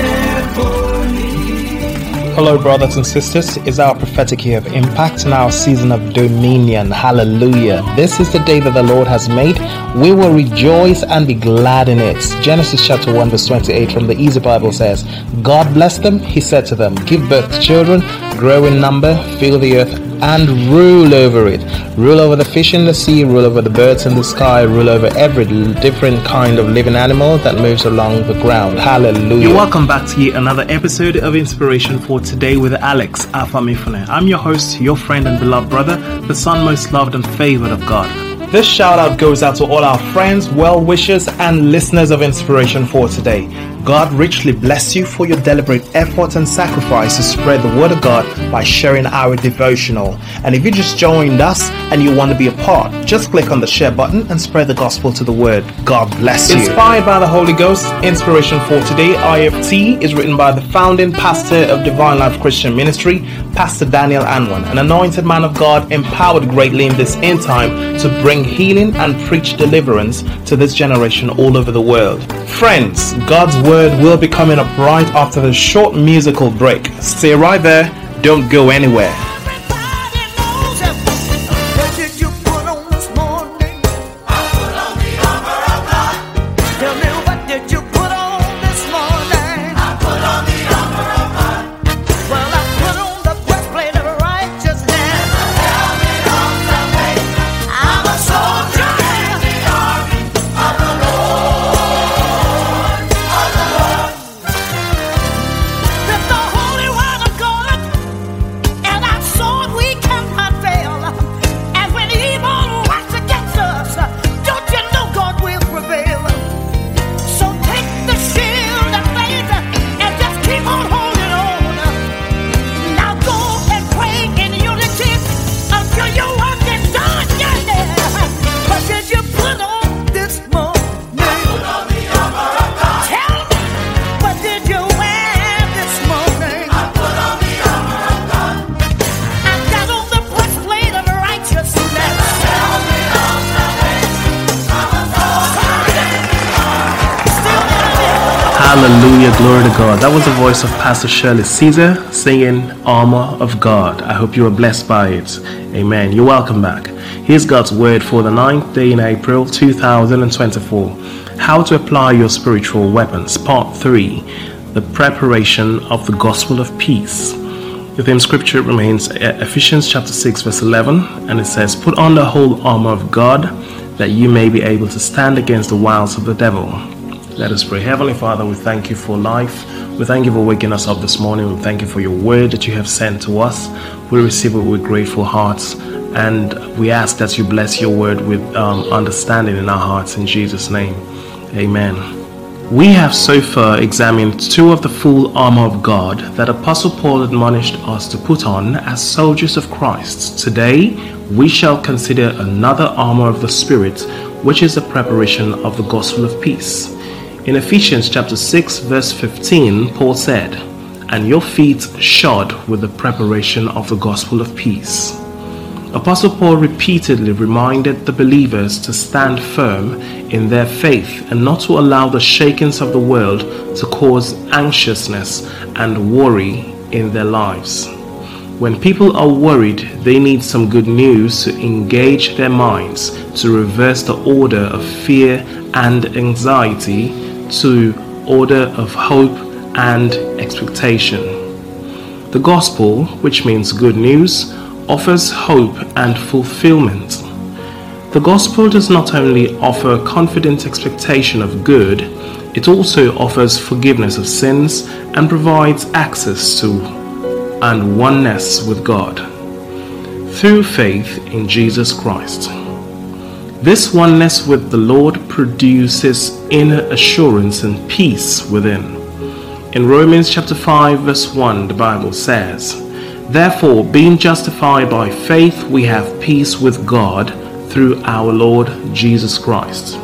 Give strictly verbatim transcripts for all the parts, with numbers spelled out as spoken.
Hello, brothers and sisters. It's our prophetic year of impact and our season of dominion. Hallelujah. This is the day that the Lord has made. We will rejoice and be glad in it. Genesis chapter one verse twenty-eight from the Easy Bible says, God blessed them. He said to them, give birth to children, grow in number, fill the earth, and rule over it. Rule over the fish in the sea, rule over the birds in the sky, rule over every different kind of living animal that moves along the ground. Hallelujah. You're welcome back to yet another episode of Inspiration for Today with Alex Afamifune. I'm your host, your friend and beloved brother, the son most loved and favored of God. This shout out goes out to all our friends, well-wishers, and listeners of Inspiration for Today. God richly bless you for your deliberate effort and sacrifice to spread the word of God by sharing our devotional. And if you just joined us and you want to be a part, just click on the share button and spread the gospel to the word. God bless you. Inspired by the Holy Ghost, Inspiration for Today, I F T, is written by the founding pastor of Divine Life Christian Ministry, Pastor Daniel Anwan, an anointed man of God empowered greatly in this end time to bring healing and preach deliverance to this generation all over the world. Friends, God's word will be coming up right after the short musical break. Stay right there, don't go anywhere. Hallelujah, glory to God. That was the voice of Pastor Shirley Caesar singing Armor of God. I hope you are blessed by it. Amen. You're welcome back. Here's God's word for the ninth day in April two thousand twenty-four. How to apply your spiritual weapons. Part three. The preparation of the gospel of peace. The theme scripture remains Ephesians chapter six verse eleven, and it says, put on the whole armor of God that you may be able to stand against the wiles of the devil. Let us pray. Heavenly Father, we thank you for life. We thank you for waking us up this morning. We thank you for your word that you have sent to us. We receive it with grateful hearts, and we ask that you bless your word with um, understanding in our hearts. In Jesus' name, amen. We have so far examined two of the full armor of God that Apostle Paul admonished us to put on as soldiers of Christ. Today, we shall consider another armor of the Spirit, which is the preparation of the gospel of peace. In Ephesians chapter six verse fifteen, Paul said, and your feet shod with the preparation of the gospel of peace. Apostle Paul repeatedly reminded the believers to stand firm in their faith and not to allow the shakings of the world to cause anxiousness and worry in their lives. When people are worried, they need some good news to engage their minds, to reverse the order of fear and anxiety to order of hope and expectation. The gospel, which means good news, offers hope and fulfillment. The gospel does not only offer confident expectation of good, it also offers forgiveness of sins and provides access to and oneness with God through faith in Jesus Christ. This oneness with the Lord produces inner assurance and peace within. In Romans chapter five verse one, the Bible says, therefore, being justified by faith, we have peace with God through our Lord Jesus Christ.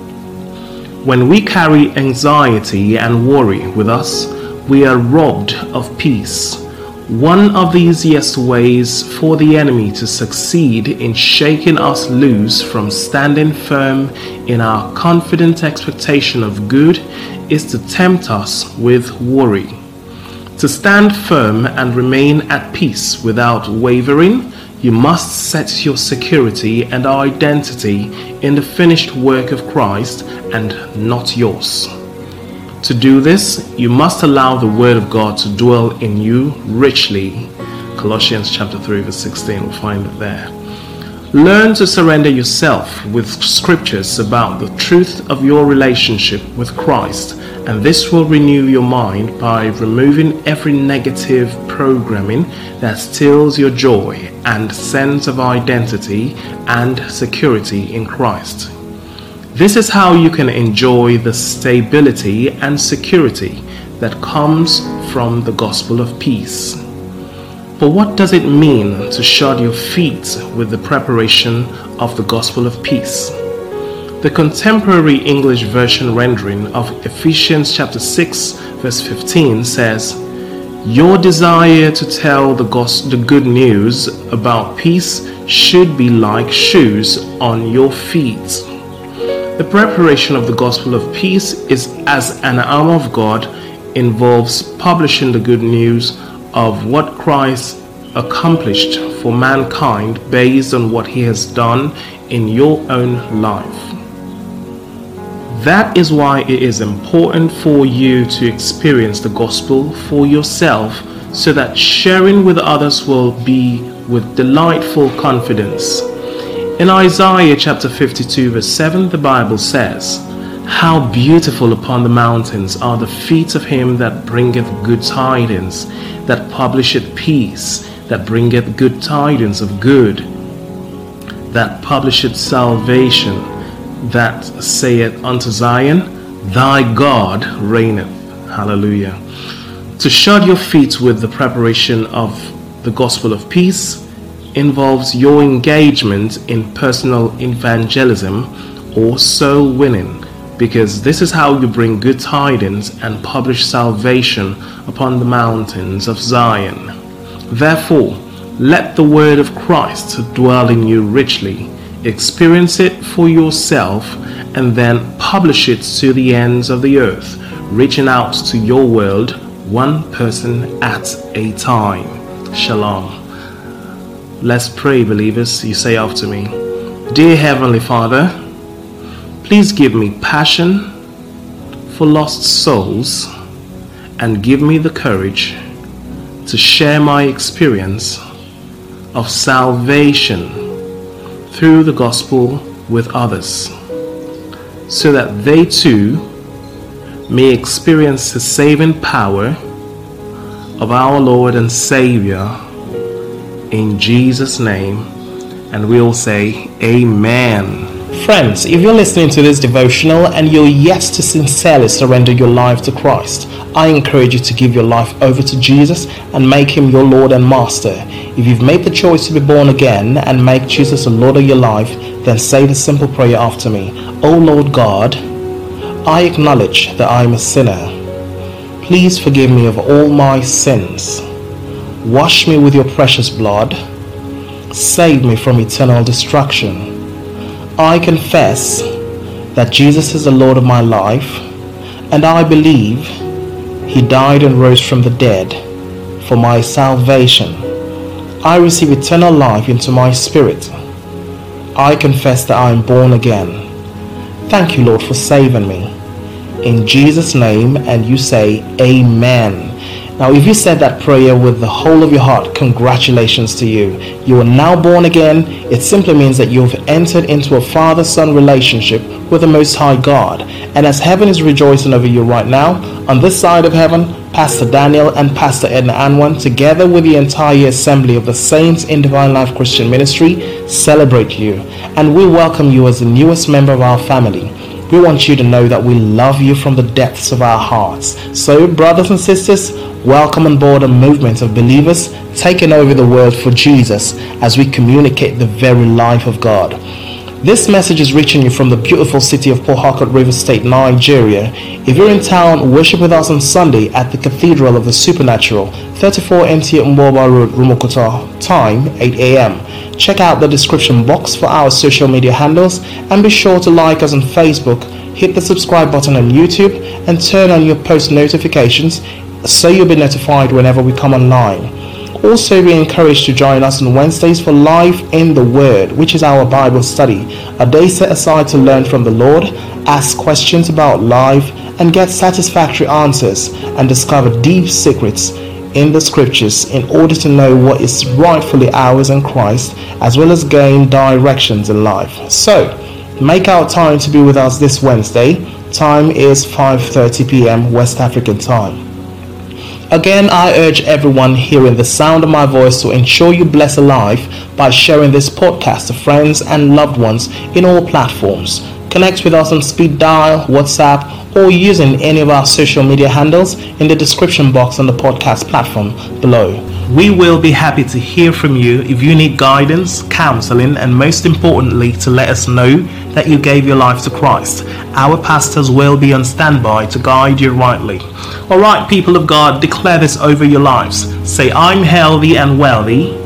When we carry anxiety and worry with us, we are robbed of peace. One of the easiest ways for the enemy to succeed in shaking us loose from standing firm in our confident expectation of good is to tempt us with worry. To stand firm and remain at peace without wavering, you must set your security and identity in the finished work of Christ and not yours. To do this, you must allow the Word of God to dwell in you richly. Colossians chapter three verse sixteen, we'll find it there. Learn to surrender yourself with scriptures about the truth of your relationship with Christ, and this will renew your mind by removing every negative programming that steals your joy and sense of identity and security in Christ. This is how you can enjoy the stability and security that comes from the gospel of peace. But what does it mean to shod your feet with the preparation of the gospel of peace? The contemporary English version rendering of Ephesians chapter six verse fifteen says, "Your desire to tell the, gos- the good news about peace should be like shoes on your feet." The preparation of the gospel of peace is as an arm of God involves publishing the good news of what Christ accomplished for mankind based on what he has done in your own life. That is why it is important for you to experience the gospel for yourself, so that sharing with others will be with delightful confidence. In Isaiah chapter fifty-two verse seven, the Bible says, "How beautiful upon the mountains are the feet of him that bringeth good tidings, that publisheth peace, that bringeth good tidings of good, that publisheth salvation, that saith unto Zion, Thy God reigneth." Hallelujah. To shod your feet with the preparation of the gospel of peace involves your engagement in personal evangelism or soul winning, because this is how you bring good tidings and publish salvation upon the mountains of Zion. Therefore, let the word of Christ dwell in you richly. Experience it for yourself and then publish it to the ends of the earth, reaching out to your world one person at a time. Shalom. Let's pray, believers. You say after me, "Dear Heavenly Father, please give me passion for lost souls and give me the courage to share my experience of salvation through the gospel with others, so that they too may experience the saving power of our Lord and Savior, in Jesus' name." And we'll say amen. Friends, if you're listening to this devotional and you're yet to sincerely surrender your life to Christ, I encourage you to give your life over to Jesus and make him your Lord and Master. If you've made the choice to be born again and make Jesus the Lord of your life, then say the simple prayer after me. "O Lord God, I acknowledge that I am a sinner. Please forgive me of all my sins. Wash me with your precious blood. Save me from eternal destruction. I confess that Jesus is the Lord of my life, and I believe he died and rose from the dead for my salvation. I receive eternal life into my spirit. I confess that I am born again. Thank you, Lord, for saving me. In Jesus' name," and you say amen. Now, if you said that prayer with the whole of your heart, congratulations to you. You are now born again. It simply means that you've entered into a father-son relationship with the Most High God. And as heaven is rejoicing over you right now, on this side of heaven, Pastor Daniel and Pastor Edna Anwan, together with the entire assembly of the Saints in Divine Life Christian Ministry, celebrate you. And we welcome you as the newest member of our family. We want you to know that we love you from the depths of our hearts. So, brothers and sisters, welcome on board a movement of believers taking over the world for Jesus as we communicate the very life of God. This message is reaching you from the beautiful city of Port Harcourt, Rivers State, Nigeria. If you're in town, worship with us on Sunday at the Cathedral of the Supernatural, thirty-four N T Mboba Road, Rumokota. Time, eight a.m. Check out the description box for our social media handles and be sure to like us on Facebook, hit the subscribe button on YouTube and turn on your post notifications so you'll be notified whenever we come online. Also, be encouraged to join us on Wednesdays for Life in the Word, which is our Bible study, a day set aside to learn from the Lord, ask questions about life, and get satisfactory answers and discover deep secrets in the scriptures in order to know what is rightfully ours in Christ, as well as gain directions in life. So, make out time to be with us this Wednesday. Time is five thirty p.m. West African time. Again, I urge everyone hearing the sound of my voice to ensure you bless a life by sharing this podcast to friends and loved ones in all platforms. Connect with us on speed dial, WhatsApp, or using any of our social media handles in the description box on the podcast platform below. We will be happy to hear from you if you need guidance, counseling, and most importantly, to let us know that you gave your life to Christ. Our pastors will be on standby to guide you rightly. Alright, people of God, declare this over your lives. Say, I'm healthy and wealthy.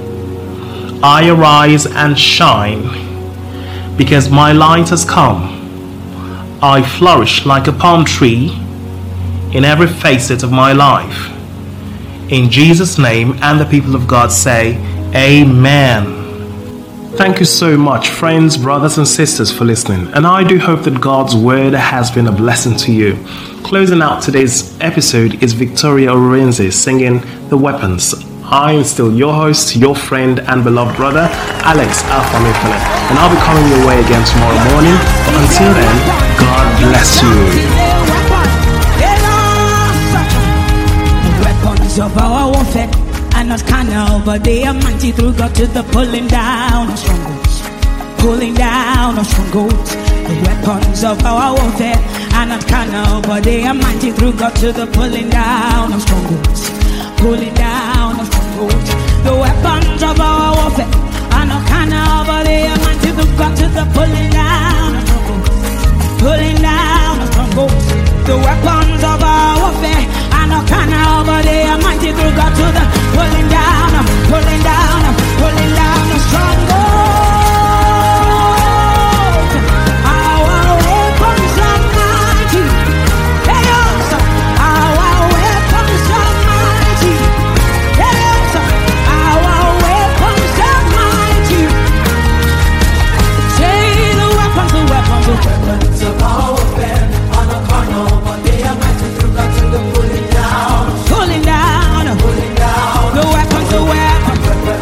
I arise and shine because my light has come. I flourish like a palm tree in every facet of my life. In Jesus' name, and the people of God say, Amen. Thank you so much, friends, brothers and sisters, for listening. And I do hope that God's word has been a blessing to you. Closing out today's episode is Victoria Orenze singing The Weapons. I am still your host, your friend and beloved brother, Alex Afamefele. And I'll be coming your way again tomorrow morning. But until then, God bless you. Of our warfare and not carnal, but they are mighty through God to the pulling down of strongholds, pulling down of strongholds. The weapons of our warfare and not carnal, but they are mighty through God to the pulling down of strongholds, pulling down of strongholds. The weapons of our warfare are not carnal, but they are mighty through God to the pulling down of strongholds, pulling down of strongholds. The weapons of our warfare are not carnal, but they are mighty through God to the pulling down, pulling down, pulling down the stronghold. Our weapons are mighty. Yes, our weapons are mighty. Yes, our weapons are mighty. Say the weapons, the weapons, the weapons of our warfare are not carnal, but they are mighty through God to the pulling down. Pulling down, pulling down, the weapons, the weapons,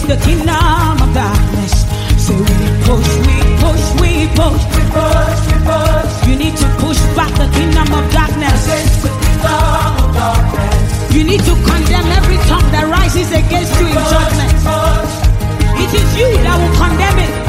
the kingdom of darkness. So we push, we push, we push, we push, we push. You need to push back the kingdom of darkness. Against the kingdom of darkness. You need to condemn every tongue that rises against you in judgment. It is you that will condemn it.